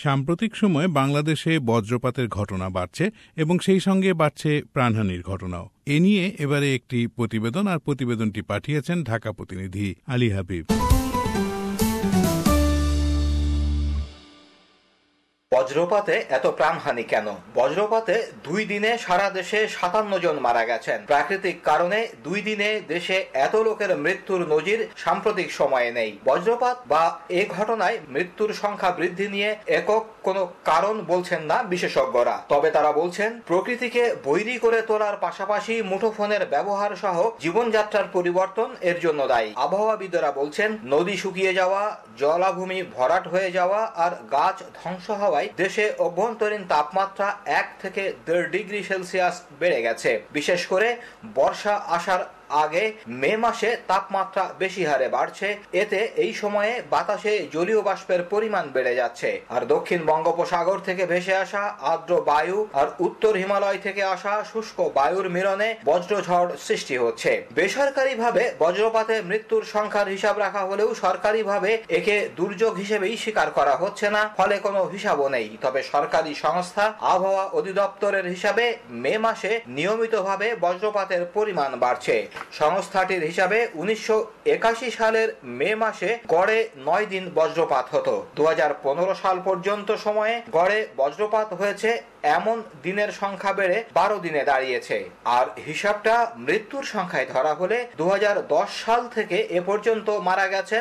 সাম্প্রতিক সময়ে বাংলাদেশে বজ্রপাতের ঘটনা বাড়ছে এবং সেই সঙ্গে বাড়ছে প্রাণহানির ঘটনাও। এ নিয়ে এবারে একটি প্রতিবেদন, আর প্রতিবেদনটি পাঠিয়েছেন ঢাকা প্রতিনিধি আলী হাবিব। বজ্রপাতে এত প্রাণহানি কেন? বজ্রপাতে 2 দিনে সারা দেশে 57 জন মারা গেছেন। প্রাকৃতিক কারণে 2 দিনে দেশে এত লোকের মৃত্যুর নজির সাম্প্রতিক সময়ে নেই। বজ্রপাত বা এ ঘটনায় মৃত্যুর সংখ্যা বৃদ্ধি নিয়ে একক কোনো কারণ বলছেন না বিশেষজ্ঞরা। তবে তারা বলছেন, প্রকৃতিকে বৈরী করে তোলার পাশাপাশি মুঠোফোনের ব্যবহার সহ জীবনযাত্রার পরিবর্তন এর জন্য দায়ী। আবহাওয়াবিদরা বলছেন, নদী শুকিয়ে যাওয়া, জলাভূমি ভরাট হয়ে যাওয়া আর গাছ ধ্বংস হওয়ায় দেশে অভ্যন্তরীণ তাপমাত্রা 1 থেকে 1.5 ডিগ্রি সেলসিয়াস বেড়ে গেছে। বিশেষ করে বর্ষা আসার আগে মে মাসে তাপমাত্রা বেশি হারে বাড়ছে। এতে এই সময়ে বাতাসে জলীয় বাষ্পের পরিমাণ বেড়ে যাচ্ছে। আর দক্ষিণ বঙ্গোপসাগর থেকে ভেসে আসা আর্দ্র বায়ু আর উত্তর হিমালয় থেকে আসা শুষ্ক বায়ুর মিলনে বজ্রঝড় সৃষ্টি হচ্ছে। বেসরকারিভাবে বজ্রপাতে মৃত্যুর সংখ্যার হিসাব রাখা হলেও সরকারিভাবে একে দুর্যোগ হিসেবেই স্বীকার করা হচ্ছে না, ফলে কোনো হিসাবও নেই। তবে সরকারি সংস্থা আবহাওয়া অধিদপ্তরের হিসাবে মে মাসে নিয়মিতভাবে বজ্রপাতের পরিমাণ বাড়ছে। সংস্থাটির হিসাবে 1981 সালের মে মাসে গড়ে 9 দিন বজ্রপাত হতো। 2015 সাল পর্যন্ত সময়ে গড়ে বজ্রপাত হয়েছে এমন দিনের সংখ্যা বেড়ে 12 দিনে দাঁড়িয়েছে। আর হিসাবটা মৃত্যুর সংখ্যায় ধরা হলে 2010 সাল থেকে এ পর্যন্ত মারা গেছেন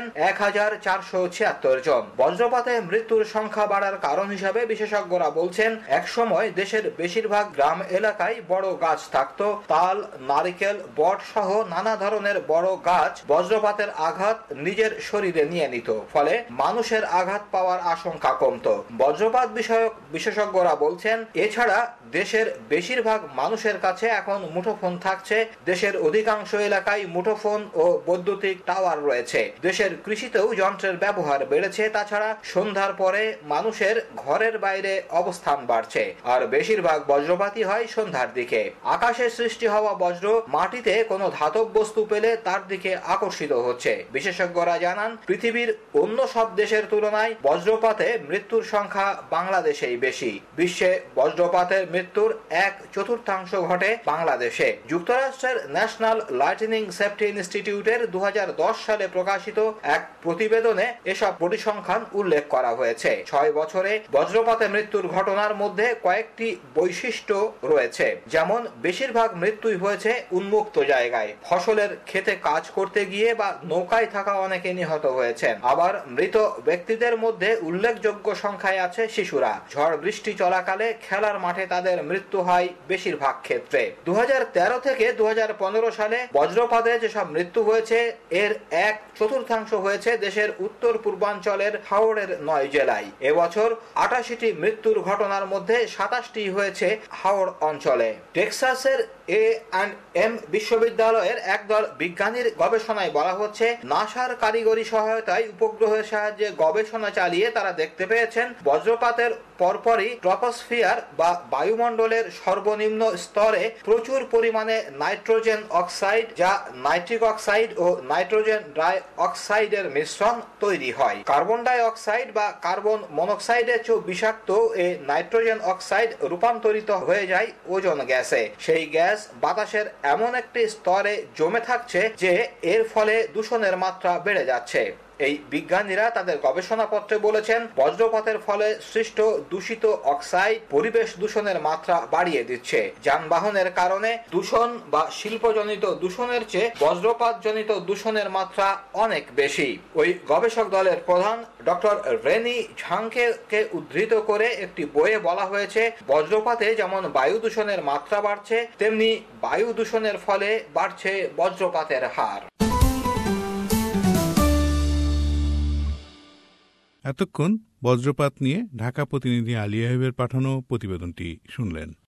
1476 জন। বজ্রপাতে মৃত্যুর সংখ্যা বাড়ার কারণ হিসাবে বিশেষজ্ঞরা বলছেন, একসময় দেশের বেশিরভাগ গ্রাম এলাকায় বড় গাছ থাকতো। তাল, নারিকেল, বট সহ নানা ধরনের বড় গাছ বজ্রপাতের আঘাত নিজের শরীরে নিয়ে নিত, ফলে মানুষের আঘাত পাওয়ার আশঙ্কা কমতো। বজ্রপাত বিষয়ক বিশেষজ্ঞরা বলছেন, এছাড়া দেশের বেশিরভাগ মানুষের কাছে এখন মুঠোফোন থাকছে। দেশের অধিকাংশ এলাকায় মুঠোফোন ও বৈদ্যুতিক টাওয়ার রয়েছে। দেশের কৃষিতেও যন্ত্রের ব্যবহার বেড়েছে। তাছাড়া সন্ধ্যার পরে মানুষের ঘরের বাইরে অবস্থান বাড়ছে। আর বেশিরভাগ বজ্রপাতই হয় সন্ধ্যার দিকে। আকাশে সৃষ্টি হওয়া বজ্র মাটিতে কোনো ধাতব বস্তু পেলে তার দিকে আকর্ষিত হচ্ছে। বিশেষজ্ঞরা জানান, পৃথিবীর অন্য সব দেশের তুলনায় বজ্রপাতে মৃত্যুর সংখ্যা বাংলাদেশেই বেশি। বিশ্বে বজ্রপাতের মৃত্যুর 1/4 ঘটে বাংলাদেশে। যুক্তরাষ্ট্রের ন্যাশনাল লাইটনিং সেফটি ইনস্টিটিউটের 2010 সালে প্রকাশিত এক প্রতিবেদনে এসব পরিসংখ্যান উল্লেখ করা হয়েছে। 6 বছরে বজ্রপাতে মৃত্যুর ঘটনার মধ্যে কয়েকটি বৈশিষ্ট্য রয়েছে। যেমন, বেশিরভাগ মৃত্যুই হয়েছে উন্মুক্ত জায়গায়, ফসলের ক্ষেতে কাজ করতে গিয়ে বা নৌকায় থাকা অনেকে নিহত হয়েছেন। আবার মৃত ব্যক্তিদের মধ্যে উল্লেখযোগ্য সংখ্যায় আছে শিশুরা। ঝড় বৃষ্টি চলাকালে খেলার মাঠে তাদের মৃত্যু হয় বেশিরভাগ ক্ষেত্রে। 2013 থেকে 2015 সালে বজ্রপাতে যেসব মৃত্যু হয়েছে এর 1/4 হয়েছে দেশের উত্তর পূর্বাঞ্চলের হাওড়ের 9 জেলায়। এবছর 88টি মৃত্যুর ঘটনার মধ্যে 27টি হয়েছে হাওড় অঞ্চলে। টেক্সাসের A&M বিশ্ববিদ্যালয়ের একদল বিজ্ঞানীর গবেষণায় বলা হচ্ছে, নাসার কারিগরি সহায়তায় উপগ্রহের সাহায্যে গবেষণা চালিয়ে তারা দেখতে পেয়েছেন, বজ্রপাতের পরপরই ট্রপোস্ফিয়ার বা বায়ুমণ্ডলের সর্বনিম্ন স্তরে প্রচুর পরিমাণে নাইট্রোজেন অক্সাইড, যা নাইট্রিক অক্সাইড ও নাইট্রোজেন ডাই অক্সাইডের মিশ্রণ তৈরি হয়। কার্বন ডাই অক্সাইড বা কার্বন মনোক্সাইডের চেয়ে বিষাক্ত এই নাইট্রোজেন অক্সাইড রূপান্তরিত হয়ে যায় ওজোন গ্যাসে। সেই গ্যাস বাতাসের এমন একটি স্তরে জমে থাকছে যে এর ফলে দূষণের মাত্রা বেড়ে যাচ্ছে। এই বিজ্ঞানীরা তাদের গবেষণাপত্রে বলেছেন, বজ্রপাতের ফলে সৃষ্ট দূষিত অক্সাইড পরিবেশ দূষণের মাত্রা বাড়িয়ে দিচ্ছে। যানবাহনের কারণে দূষণ বা শিল্পজনিত দূষণের চেয়ে বজ্রপাতজনিত দূষণের মাত্রা অনেক বেশি। ওই গবেষক দলের প্রধান ডক্টর রেনি ঝাংকে উদ্ধৃত করে একটি বইয়ে বলা হয়েছে, বজ্রপাতে যেমন বায়ু দূষণের মাত্রা বাড়ছে, তেমনি বায়ু দূষণের ফলে বাড়ছে বজ্রপাতের হার। এতক্ষণ বজ্রপাত নিয়ে ঢাকা প্রতিনিধি আলী হাবিবের পাঠানো প্রতিবেদনটি শুনলেন।